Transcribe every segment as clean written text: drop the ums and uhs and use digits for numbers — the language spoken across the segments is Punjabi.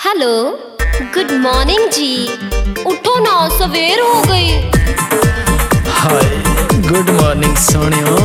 हेलो गुड मॉर्निंग जी। उठो ना, सवेर हो गई। Hi good morning सोनियो।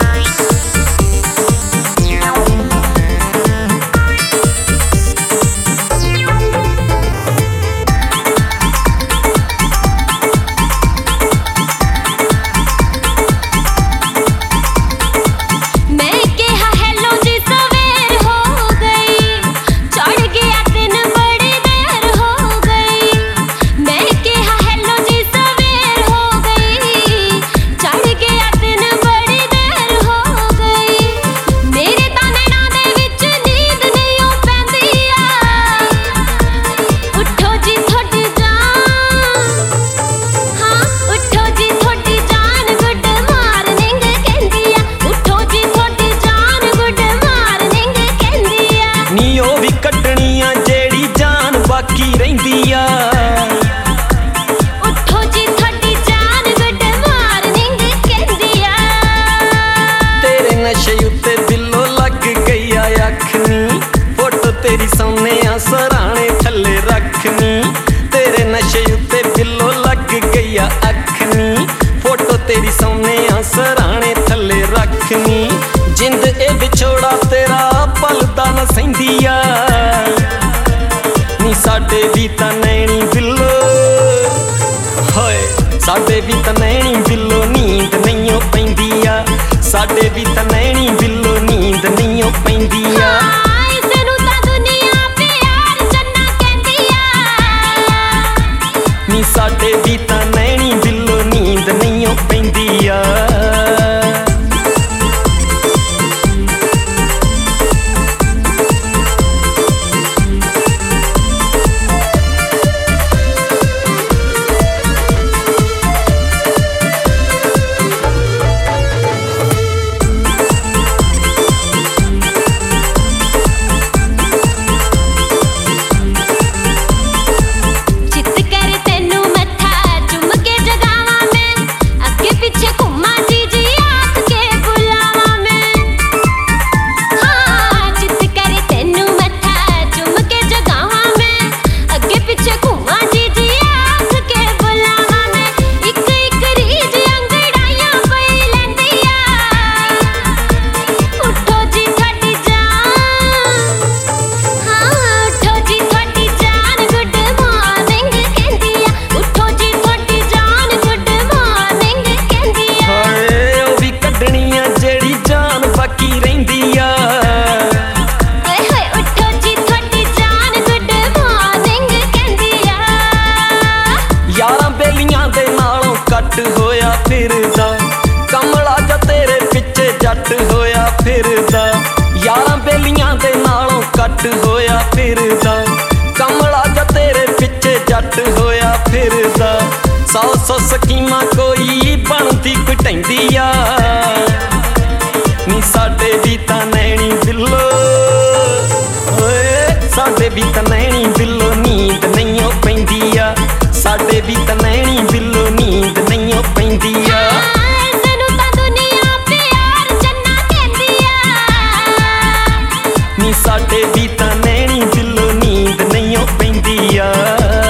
ਕੱਟਣੀਆਂ ਜਿਹੜੀ ਜਾਨ ਬਾਕੀ ਰਹਿੰਦੀ ਆ। ਉੱਠੋ ਜੀ ਤੁਹਾਡੀ ਜਾਨ ਗੁੱਡ ਮਾਰਨਿੰਗ ਕਹਿੰਦੀ ਆ। ਤੇਰੇ ਨਸ਼ੇ ਉੱਤੇ ਦਿਲੋਂ ਲੱਗ ਗਈ ਆ ਅੱਖ ਨੀ, ਫੋਟੋ ਤੇਰੀ ਸਾਹਮਣੇ ਆ ਸਰਾਣੇ ਥੱਲੇ ਰੱਖਨੀ। ਤੇਰੇ ਨਸ਼ੇ ਉੱਤੇ ਦਿਲੋਂ ਲੱਗ ਗਈ ਆ ਅੱਖ ਨੀ, ਫੋਟੋ ਤੇਰੀ ਸਾਹਮਣੇ ਆ ਸਰਾਣੇ ਥੱਲੇ ਰੱਖਨੀ। ਜਿੰਦ ਇਹ ਵਿਛੋੜਾ ਤੇਰਾ ਪਲਦਾ ਨਾ ਸਹਿੰਦੀ ਆ ਨੀ, ਸਾਡੇ ਵੀ ਤਾਂ ਨੈਣੀ ਬਿੱਲੋ ਹੋਏ, ਸਾਡੇ ਵੀ ਤਾਂ ਨੈਣੀ ਬਿੱਲੋ ਨੀਂਦ ਨਹੀਂਓ ਪੈਂਦੀ ਆ। ਸਾਡੇ ਵੀ ਤਾਂ ਨੈਣੀ ਬਿੱਲੋ ਨੀਂਦ ਨਹੀਂਓ ਪੈਂਦੀ ਆ। ਇਸੇ ਨੂੰ ਤਾਂ ਦੁਨੀਆ ਪਿਆਰ ਜੰਨਾ ਕਹਿੰਦੀ ਆ ਨੀ, ਸਾਡੇ ਵੀ ਤਾਂ ਨੈਣੀ ਬਿੱਲੋ ਨੀਂਦ ਨਹੀਂਓ ਪੈਂਦੀ ਆ। ਕੱਟ ਹੋਇਆ ਫਿਰਦਾ ਕਮਲਾ ਜਾ ਤੇਰੇ ਪਿੱਛੇ ਜੱਟ ਹੋਇਆ ਫਿਰਦਾ। ਯਾਰਾਂ ਬੇਲੀਆਂ ਦੇ ਨਾਲੋਂ ਕੱਟ ਹੋਇਆ ਫਿਰਦਾ ਕਮਲਾ ਜਾ ਤੇਰੇ ਪਿੱਛੇ ਜੱਟ ਹੋਇਆ ਫਿਰਦਾ। 100 ਸਕੀਮਾਂ ਕੋਈ ਬਣਦੀ ਘਟੈਂਦੀ ਆ ਨੀ, ਸਾਡੇ ਵੀ ਤਾਂ ਨੈਣੀ ਬਿੱਲੋ ਓਏ, ਸਾਡੇ ਵੀ ਤਾਂ ਨੈਣੀ ਬਿੱਲੋ ਨੀਂਦ ਨਹੀਂਓ ਪੈਂਦੀ ਆ। ਸਾਡੇ ਵੀ ਤਾਂ ਨੈਣੀ ਬਿੱਲੋ ਨੀਂਦ ਨਹੀਂਓ ਪੈਂਦੀ ਆ। ਇਸੇ ਨੂੰ ਤਾਂ ਦੁਨੀਆ ਪਿਆਰ ਜੰਨਾ ਕਹਿੰਦੀ ਆ ਨੀ, ਸਾਡੇ ਵੀ ਤਾਂ ਨੈਣੀ ਬਿੱਲੋ ਨੀਂਦ ਨਹੀਂਓ ਪੈਂਦੀ ਆ।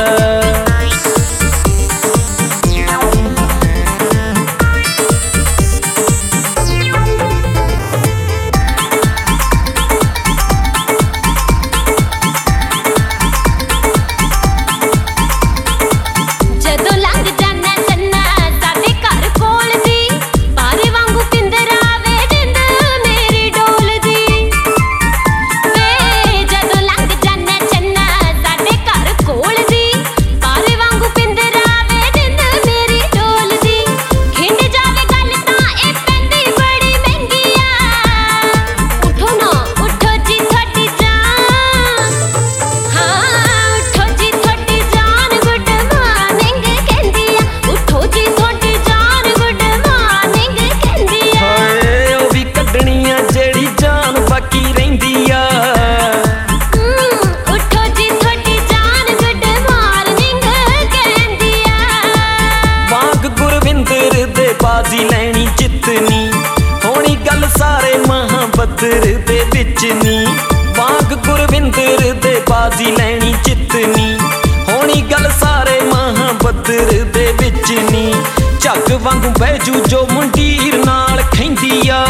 ਬਾਜ਼ੀ ਲੈਣੀ ਜਿੱਤਨੀ ਹੋਣੀ ਗੱਲ ਸਾਰੇ ਮਹਾਬਦਰ ਦੇ ਵਿੱਚ ਨੀ। ਵਾਂਗ ਗੁਰਵਿੰਦਰ ਦੇ ਬਾਜ਼ੀ ਲੈਣੀ ਜਿੱਤਨੀ ਨੀ ਹੋਣੀ ਗੱਲ ਸਾਰੇ ਮਹਾਂ ਬੱਦਰ ਦੇ ਵਿੱਚ ਨੀ ਝੱਗ ਵਾਂਗੂ ਬਹਿਜੂ ਜੋ ਮੁੰਡੀਰ ਨਾਲ ਖੈਂਦੀ ਆ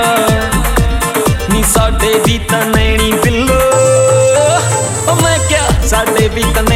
ਨੀ ਸਾਡੇ ਵੀ ਤਾਂ ਨੈਣੀ ਬਿੱਲੋ ਉਹ ਮੈਂ ਕਿਹਾ ਸਾਡੇ ਵੀ ਤਾਂ